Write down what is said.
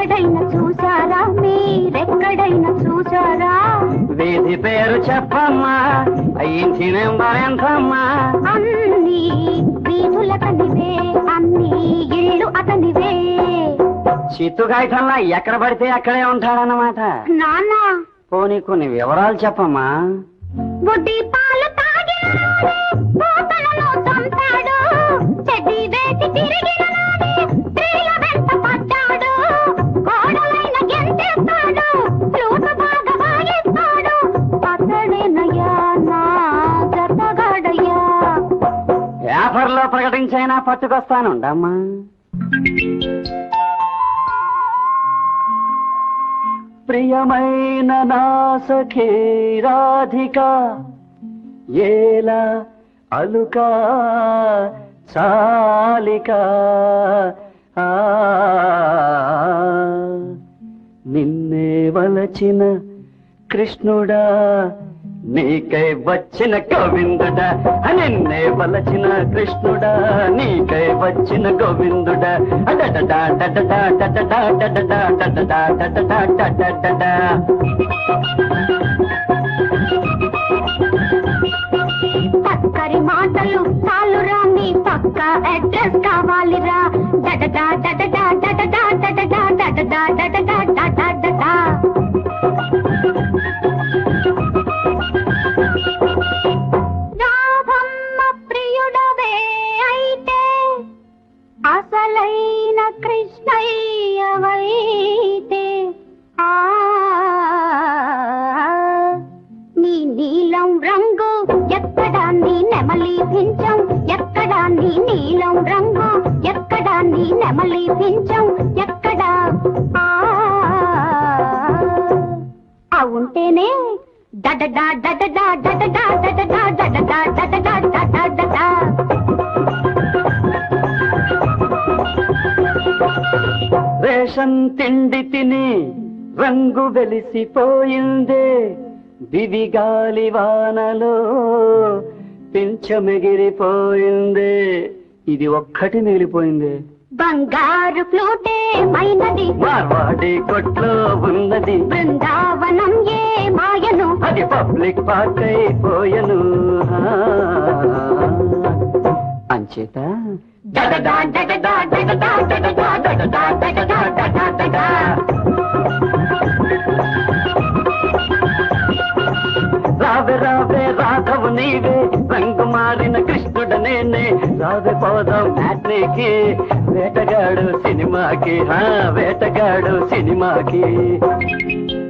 ఎక్కడైనా చూసారా మీరెక్కడైనా చూసారా వీధి పేరు చెప్పమ్మా ఇంటి నెంబర్ ఎంతమ్మా అన్ని వీధులతనివే అన్ని ఇళ్ళు అతనివే చిత్తుగాయటంలా ఎక్కడ పడితే అక్కడే ఉంటాడన్నమాట నాన్న పోనీ కొన్ని వివరాలు చెప్పమ్మా బుడ్డి పాలు తాగి పోతలను చంపాడు చెడ్డి వేసి తిరిగిన స్త్రీల వెంట పడ్డాడు గోడలైన గెంతేస్తాడు ఫ్లూట్ బాగా వాయిస్తాడు అతడేనయ్యా నా జతగాడయ్యా పేపర్లో ప్రకటించైనా పట్టుకొస్తానుండమ్మా ప్రియమైన నా సఖీ రాధిక ఏలా అలుక చాలిక నిన్నే వలచిన కృష్ణుడా నీకై వచ్చిన గోవిందుడా నిన్నే వలచిన కృష్ణుడా నీకై వచ్చిన గోవిందుడా పక్కరి మాటలు చాలురా నీ పక్క అడ్రస్ కావాలిరా డడడా డడడా డడడా డడడా డడడా డడడా డడడా రాధమ్మ ప్రియుడవే అయితే అసలైన కృష్ణయ్యవైతే నీ నీలం రంగు ఎక్కడా నీ నెమలి పించం ఎక్కడా నీ నీలం రంగు ఎక్కడా నీ నెమలి పించం ఎక్కడా ఉంటేనే డడడా డడడా డడడా డడడా డడడా డడడా డడడా రేషన్ తిండి తిని రంగు వెలిసిపోయిందే దివిగాలి వానలో పింఛమెగిరిపోయిందే ఇది ఒక్కటి మిగిలిపోయింది బంగారు ఫ్లూటే మైనది మార్వాడి కొట్లో ఉన్నది బృందావనం ఏ మాయను అది పబ్లిక్ పార్క్ అయిపోయను అంచేత డడడా డడడా డడడా డడడా డడడా డడడా డడడా రావే రావే రాఘవు నీవే రంగు మారిన కృష్ణుడ నేనే రావే పోదాం మ్యాట్నీకి వేటగాడు సినిమాకి వేటగాడు సినిమాకి